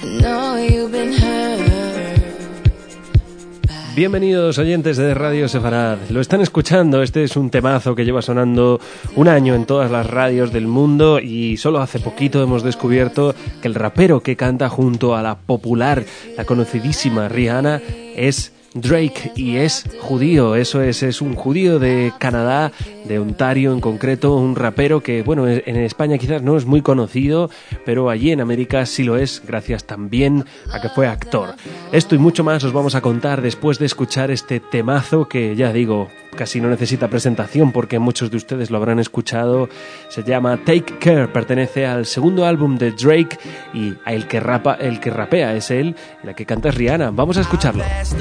Bienvenidos oyentes de Radio Sefarad. Lo están escuchando, este es un temazo que lleva sonando un año en todas las radios del mundo y solo hace poquito hemos descubierto que el rapero que canta junto a la popular, la conocidísima Rihanna es Drake y es judío, eso es un judío de Canadá, de Ontario en concreto, un rapero que, bueno, en España quizás no es muy conocido, pero allí en América sí lo es, gracias también a que fue actor. Esto y mucho más os vamos a contar después de escuchar este temazo que, ya digo, casi no necesita presentación porque muchos de ustedes lo habrán escuchado. Se llama Take Care, pertenece al segundo álbum de Drake y el que rapea es él, la que canta es Rihanna. Vamos a escucharlo.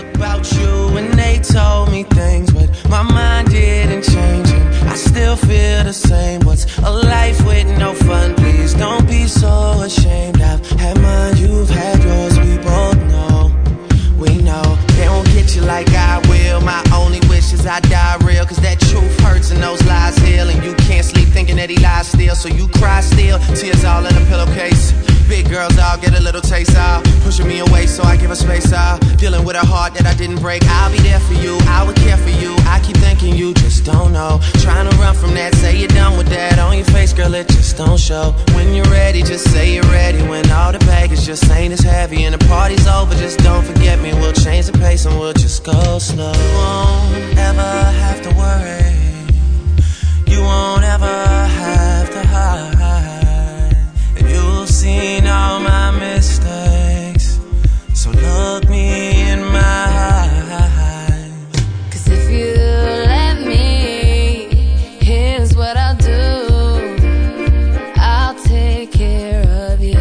I still feel the same. What's a life with no fun? Please don't be so ashamed. I've had mine, you've had yours. We both know, we know. They won't get you like I will. My only wish is I die real. Cause that truth hurts and those lies heal. And you can't sleep thinking that he lies still. So you cry still, tears all in a pillowcase. Big girls all get a little taste out, pushing me away so I give her space out. Dealing with a heart that I didn't break. I'll be there for you, I would care for you. I keep thinking you just don't know. Trying to run from that, say you're done with that. On your face, girl, it just don't show. When you're ready, just say you're ready. When all the baggage just ain't as heavy and the party's over, just don't forget me. We'll change the pace and we'll just go slow. You won't ever have to worry. You won't ever have to hide. You've seen all my mistakes, so look me in my eyes. 'Cause if you let me, here's what I'll do. I'll take care of you.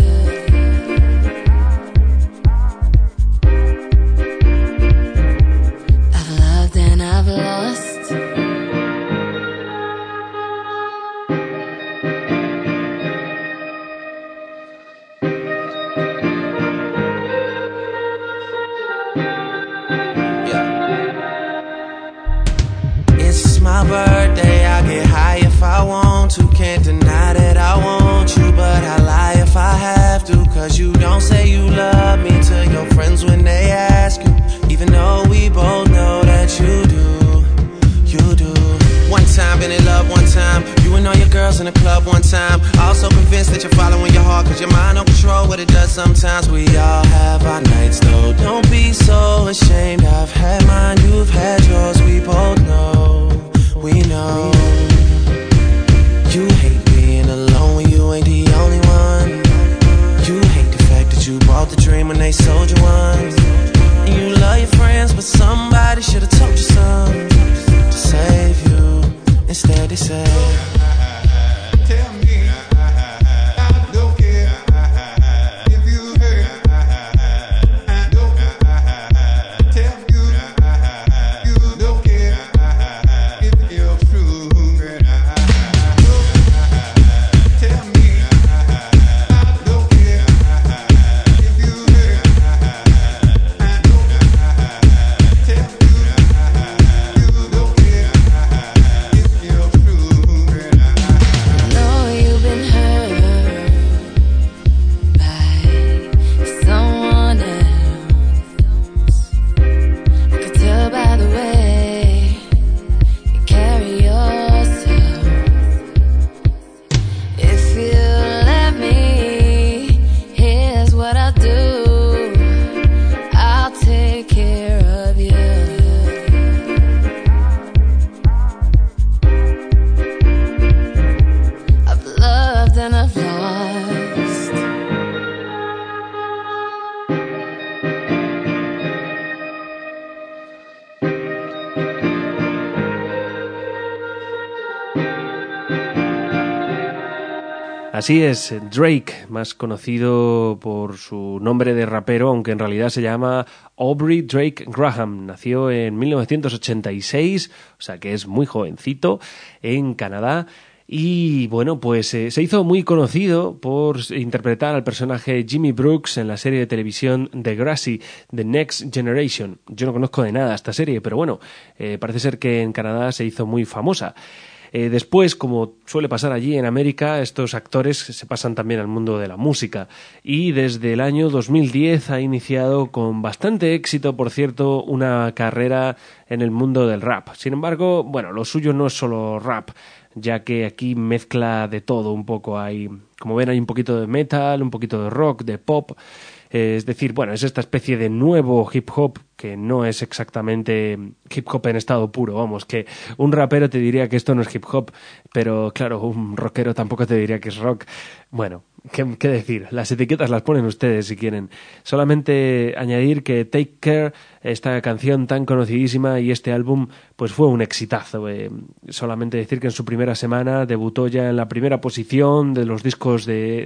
I've loved and I've lost. My birthday, I get high if I want to. Can't deny that I want you, but I lie if I have to. 'Cause you don't say you love me to your friends when they ask you, even though we both know that you do, you do. One time, been in love one time. You and all your girls in the club one time. Also convinced that you're following your heart, 'cause your mind don't control what it does sometimes. We all have our nights though, don't be so ashamed. I've had mine, you've had yours, we both know. We know. You hate being alone when you ain't the only one. You hate the fact that you bought the dream when they sold you one. And you love your friends, but somebody should've told you something to save you. Instead they say, tell me I don't care if you hurt. I don't tell you you don't care. Así es, Drake, más conocido por su nombre de rapero, aunque en realidad se llama Aubrey Drake Graham. Nació en 1986, o sea que es muy jovencito, en Canadá. Y bueno, pues se hizo muy conocido por interpretar al personaje Jimmy Brooks en la serie de televisión Degrassi, The Next Generation. Yo no conozco de nada esta serie, pero bueno, parece ser que en Canadá se hizo muy famosa. Después, como suele pasar allí en América, estos actores se pasan también al mundo de la música y desde el año 2010 ha iniciado con bastante éxito, por cierto, una carrera en el mundo del rap. Sin embargo, bueno, lo suyo no es solo rap, ya que aquí mezcla de todo un poco. Hay, como ven, hay un poquito de metal, un poquito de rock, de pop. Es decir, bueno, es esta especie de nuevo hip hop que no es exactamente hip hop en estado puro. Vamos, que un rapero te diría que esto no es hip hop, pero claro, un rockero tampoco te diría que es rock. Bueno, ¿qué decir? Las etiquetas las ponen ustedes si quieren. Solamente añadir que Take Care, esta canción tan conocidísima y este álbum, pues fue un exitazo. Solamente decir que en su primera semana debutó ya en la primera posición de los discos de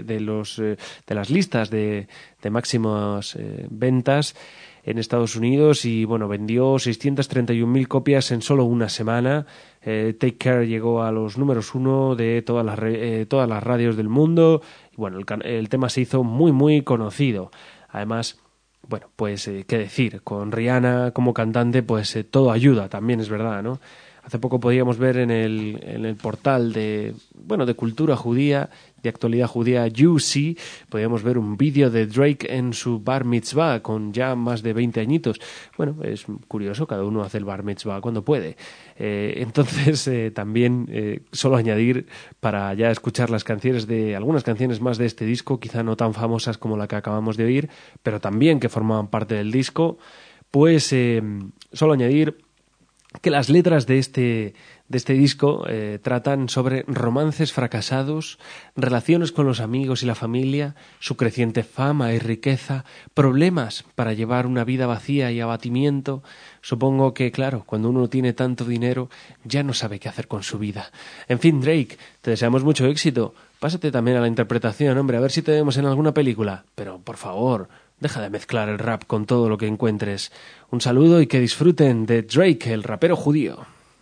las listas de máximas ventas en Estados Unidos y bueno, vendió 631.000 copias en solo una semana. Take Care llegó a los números 1 de todas las radios del mundo y bueno, el tema se hizo muy muy conocido. Además, bueno, pues qué decir, con Rihanna como cantante pues todo ayuda, también es verdad, ¿no? Hace poco podíamos ver en el portal de cultura judía, de actualidad judía, YouSee, podíamos ver un vídeo de Drake en su bar mitzvah con ya más de 20 añitos. Bueno, es curioso, cada uno hace el bar mitzvah cuando puede. Entonces, también solo añadir para ya escuchar algunas canciones más de este disco, quizá no tan famosas como la que acabamos de oír, pero también que formaban parte del disco, pues solo añadir que las letras de este disco tratan sobre romances fracasados, relaciones con los amigos y la familia, su creciente fama y riqueza, problemas para llevar una vida vacía y abatimiento. Supongo que, claro, cuando uno tiene tanto dinero ya no sabe qué hacer con su vida. En fin, Drake, te deseamos mucho éxito. Pásate también a la interpretación, hombre, a ver si te vemos en alguna película. Pero, por favor, deja de mezclar el rap con todo lo que encuentres. Un saludo y que disfruten de Drake, el rapero judío.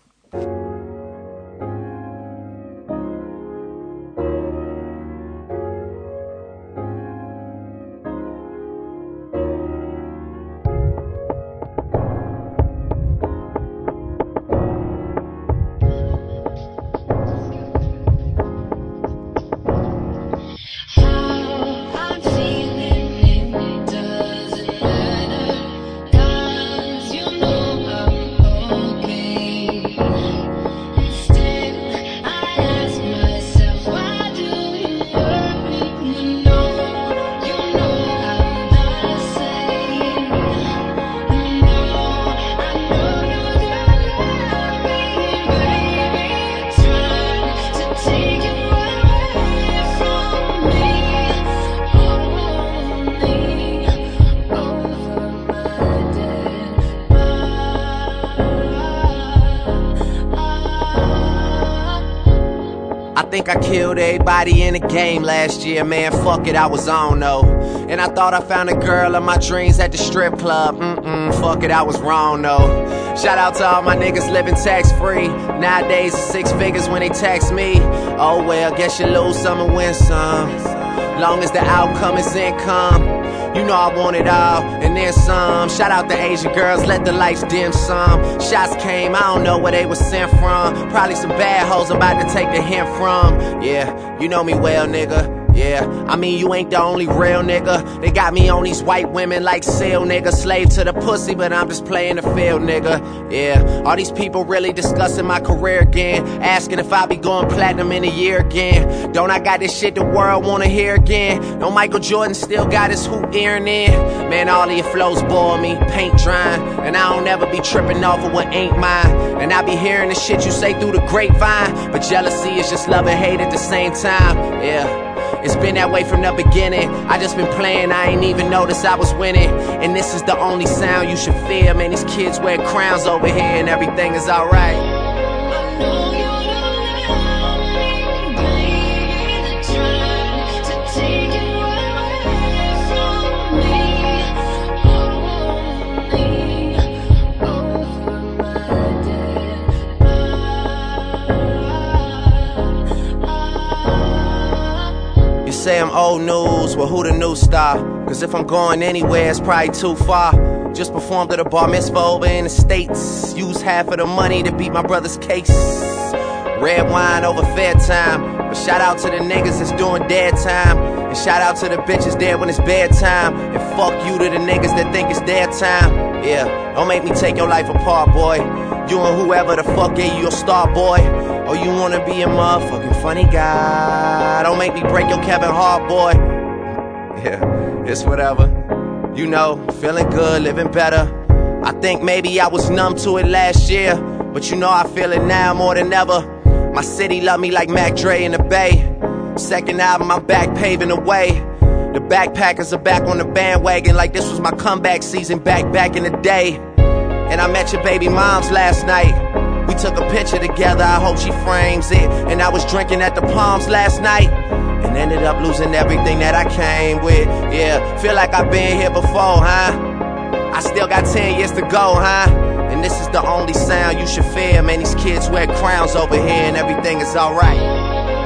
think I killed everybody in the game last year, man, fuck it, I was on though. And I thought I found a girl of my dreams at the strip club, fuck it, I was wrong though. Shout out to all my niggas living tax-free. Nowadays it's 6 figures when they tax me. Oh well, guess you lose some and win some. Long as the outcome is income. You know I want it all, and then some. Shout out to Asian girls, let the lights dim some. Shots came, I don't know where they was sent from. Probably some bad hoes I'm about to take the hint from. Yeah, you know me well, nigga. Yeah, I mean you ain't the only real nigga. They got me on these white women like seal, nigga. Slave to the pussy, but I'm just playing the field, nigga. Yeah, all these people really discussing my career again, asking if I'll be going platinum in a year again. Don't I got this shit the world wanna hear again? No, Michael Jordan still got his hoop earring in. Man, all of your flows bore me, paint drying, and I don't ever be tripping off of what ain't mine. And I be hearing the shit you say through the grapevine, but jealousy is just love and hate at the same time. Yeah. It's been that way from the beginning. I just been playing, I ain't even noticed I was winning. And this is the only sound you should fear. Man, these kids wear crowns over here and everything is alright. Say I'm old news, well who the new star? Cause if I'm going anywhere it's probably too far. Just performed at a bar mitzvah over in the States. Used half of the money to beat my brother's case. red wine over fair time. But shout out to the niggas that's doing dead time. And shout out to the bitches dead when it's bedtime. And fuck you to the niggas that think it's their time. Yeah, don't make me take your life apart, boy. You and whoever the fuck gave you your star, boy. Or you wanna be a motherfucking funny guy. Don't make me break your Kevin Hart, boy. Yeah, it's whatever. You know, feeling good, living better. I think maybe I was numb to it last year, but you know I feel it now more than ever. My city love me like Mac Dre in the Bay. Second album, I'm back paving the way. The backpackers are back on the bandwagon like this was my comeback season back in the day. And I met your baby moms last night. We took a picture together, I hope she frames it. And I was drinking at the Palms last night and ended up losing everything that I came with. Yeah, feel like I've been here before, huh? I still got 10 years to go, huh? And this is the only sound you should fear. Man, these kids wear crowns over here and everything is alright.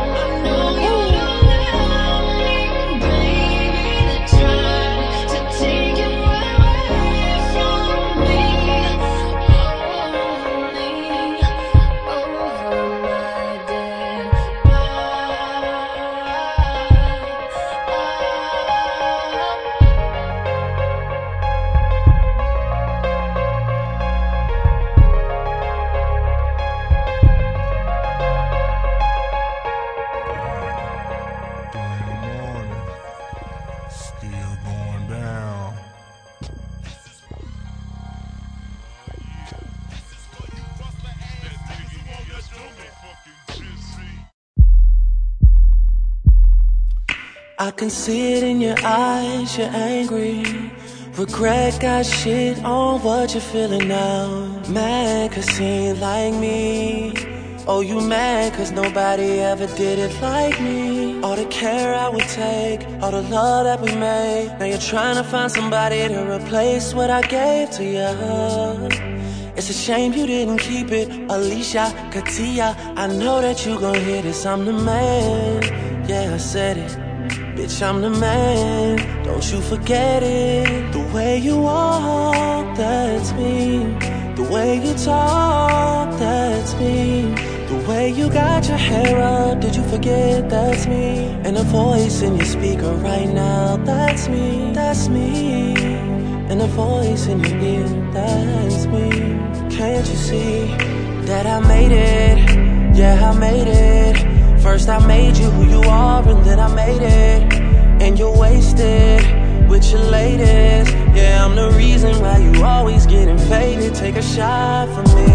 I can see it in your eyes, you're angry. Regret got shit on what you're feeling now. Mad cause he ain't like me. Oh, you mad cause nobody ever did it like me. All the care I would take, all the love that we made. Now you're trying to find somebody to replace what I gave to you. It's a shame you didn't keep it. Alicia, Katia, I know that you gon' hear this. I'm the man, yeah I said it. Bitch, I'm the man, don't you forget it. The way you walk, that's me. The way you talk, that's me. The way you got your hair up, did you forget that's me? And the voice in your speaker right now, that's me, that's me. And the voice in your ear, that's me. Can't you see that I made it? Yeah, I made it. First I made you who you are and then I made it. And you're wasted with your latest. Yeah, I'm the reason why you always getting faded. Take a shot for me.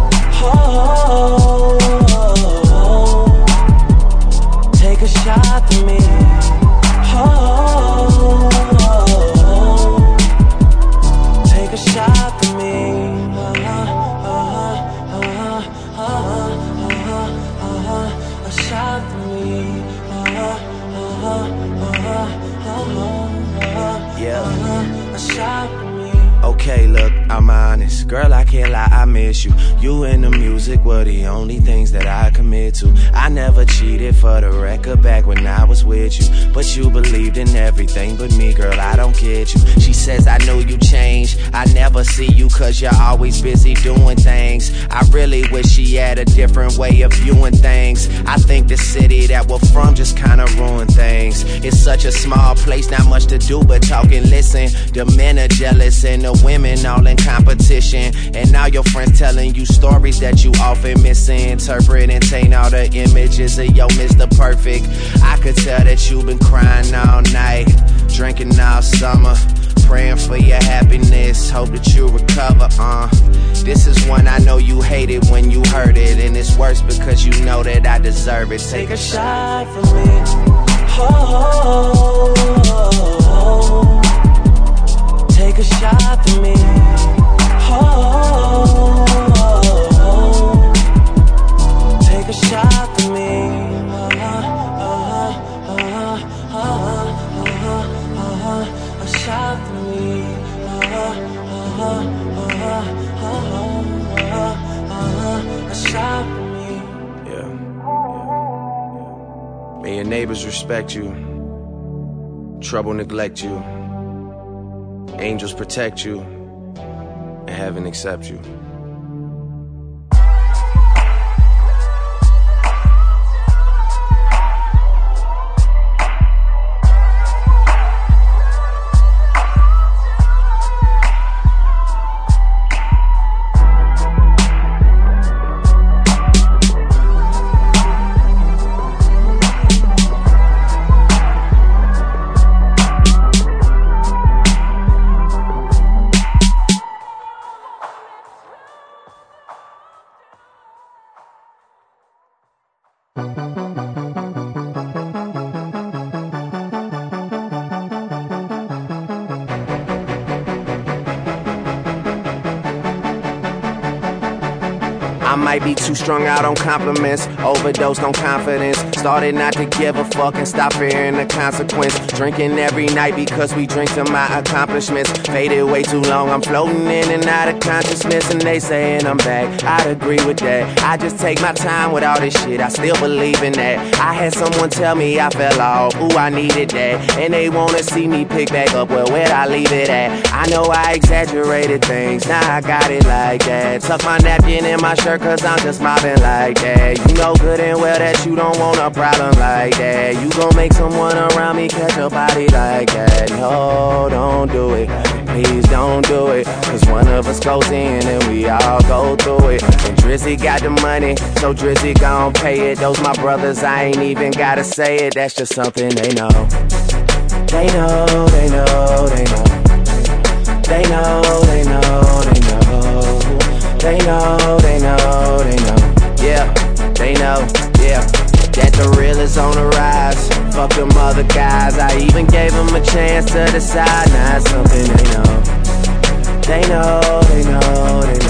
Oh, take a shot for me. Oh, take a shot for me. A shot for me. Yeah. A shot for me. Okay, look, I'm honest. Girl, I can't lie, I miss you. You and the music were the only things that I commit to. I never cheated for the record back when I was with you. But you believed in everything but me, girl, I don't get you. She says I know you changed. I never see you cause you're always busy doing things. I really wish she had a different way of viewing things. I think the city that we're from just kinda ruined things. It's such a small place, not much to do but talk and listen. The men are jealous and the women all in competition. And now your friends telling you stories that you often misinterpret and taint all the images of your Mr. Perfect. I could tell that you've been crying all night, drinking all summer, praying for your happiness, hope that you recover. This is one I know you hated when you heard it, and it's worse because you know that I deserve it. Take a shot for me. Oh, take a shot for me. Oh, take a shot for me. A shot for me. A shot for me. Yeah. May your neighbors respect you, trouble neglect you, angels protect you, and heaven accept you. I might be too strung out on compliments, overdosed on confidence. Started not to give a fuck and stop fearing the consequence. Drinking every night because we drink to my accomplishments. Faded way too long, I'm floating in and out of consciousness. And they saying I'm back, I'd agree with that. I just take my time with all this shit, I still believe in that. I had someone tell me I fell off, ooh I needed that. And they wanna see me pick back up, well where'd I leave it at? I know I exaggerated things, now I got it like that. Tuck my napkin in my shirt cause I'm just mobbing like that. You know good and well that you don't want a problem like that. You gon' make someone around me catch a body like that. No, don't do it, please don't do it. Cause one of us goes in and we all go through it. And Drizzy got the money, so Drizzy gon' pay it. Those my brothers, I ain't even gotta say it. That's just something they know. They know, they know, they know. They know, they know, they know. They know, they know, they know. Yeah, they know, yeah. That the real is on the rise. Fuck them other guys, I even gave them a chance to decide. Now it's something they know. They know, they know, they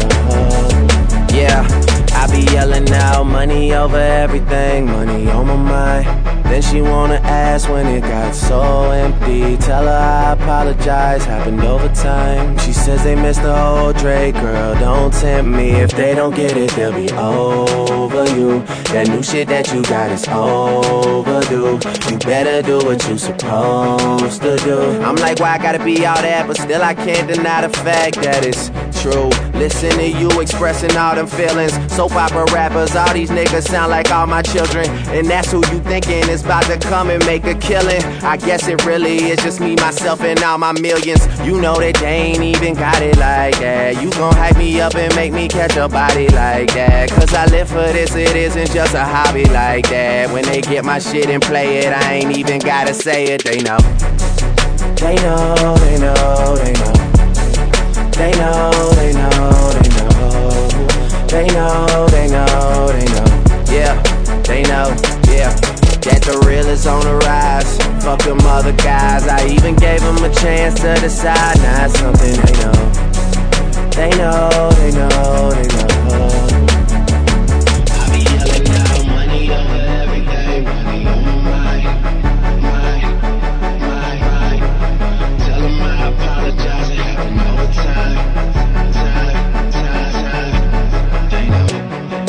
know. Yeah, I be yelling out money over everything, money on my mind. Then she wanna ask when it got so empty. Tell her I apologize, happened over time. She says they missed the whole Drake, girl, don't tempt me. If they don't get it, they'll be over you. That new shit that you got is overdue. You better do what you supposed to do. I'm like, why I gotta be all that? But still I can't deny the fact that it's true. Listen to you expressing all them feelings. Soap opera rappers, all these niggas sound like all my children. And that's who you thinking is about to come and make a killing. I guess it really is just me, myself, and all my millions. You know that they ain't even got it like that. You gon' hype me up and make me catch a body like that. Cause I live for this, it isn't just a hobby like that. When they get my shit and play it, I ain't even gotta say it, they know. They know, they know, they know. They know, they know, they know. They know, they know, they know. Yeah, they know, yeah. That the real is on the rise. Fuck them other guys, I even gave them a chance to decide. Now it's something they know. They know, they know, they know. I be yelling out money over everything, money on my mind. Tell them I apologize, it happened over time. They know.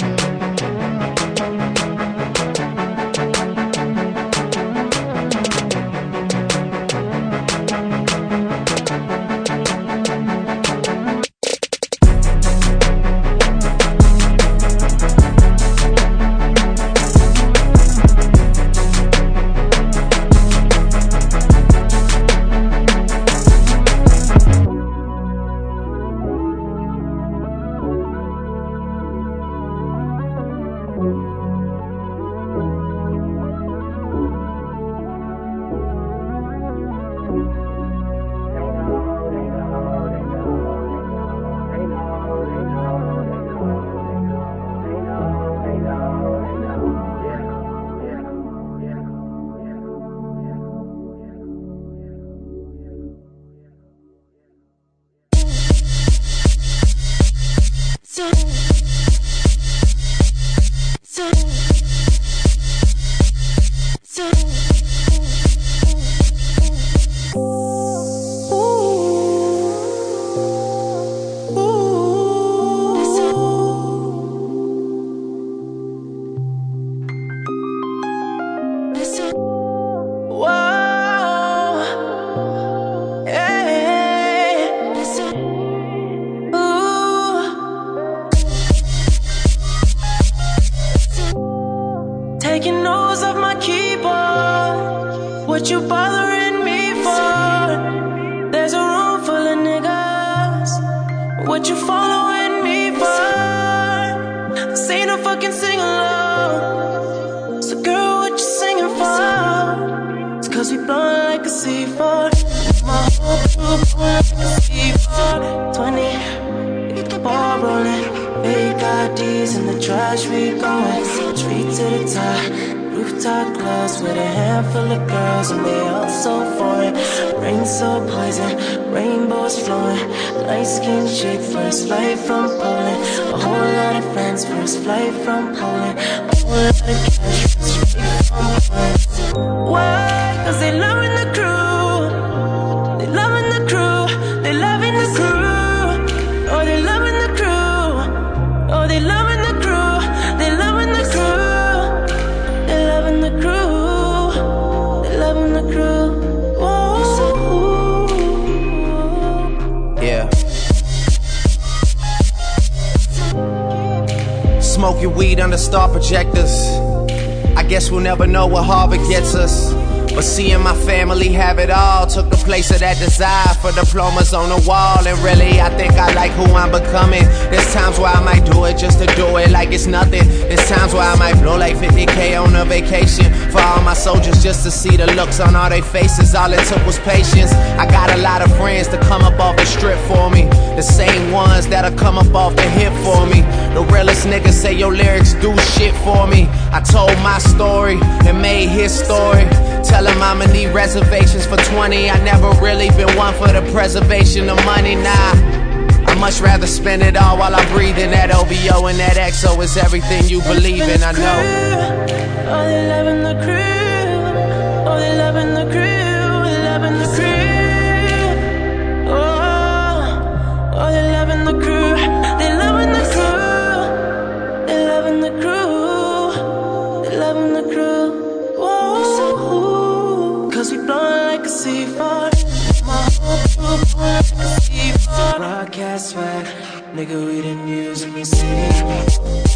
Taking notes of my keyboard. What you bothering me for? There's a room full of niggas. What you following me for? This ain't no fucking sing-along. So girl, what you singing for? It's cause we blowin' like a C4. My whole crew blowin' like a C4. 20, get the ball rollin'. Fake IDs in the trash we going straight to the top. Rooftop clubs with a handful of girls and they all so foreign. Rain so poison, rainbows flowing. Light skinned chick, first flight from Poland. A whole lot of friends, first flight from Poland. A whole lot of cash, straight from Poland. Why? Cause they loving the crew. They loving the crew. They loving the crew. Oh, they loving the crew. Oh, they loving the crew. They loving the crew. They loving the crew. They loving the crew. Whoa. Yeah. Smoking weed under star projectors. I guess we'll never know what Harvard gets us. But seeing my family have it all took the place of that desire for diplomas on the wall. And really, I think I like who I'm becoming. There's times where I might do it just to do it like it's nothing. There's times where I might blow like 50K on a vacation for all my soldiers just to see the looks on all their faces. All it took was patience. I got a lot of friends to come up off the strip for me. The same ones that'll come up off the hip for me. The realest niggas say your lyrics do shit for me. I told my story and made his story. Tell him I'ma need reservations for 20. I never really been one for the preservation of money, nah. I much rather spend it all while I'm breathing. That OVO and that XO is everything you believe in, I know. Oh, they loving the crew. Oh, they loving the crew. They loving the crew. Oh, they loving the crew. They loving the crew. They loving the crew. They loving the crew. Whoa. Cause we blowin' like a C4. My whole crew blowin' like a C4. Broadcast swag. Nigga, we done used in the city.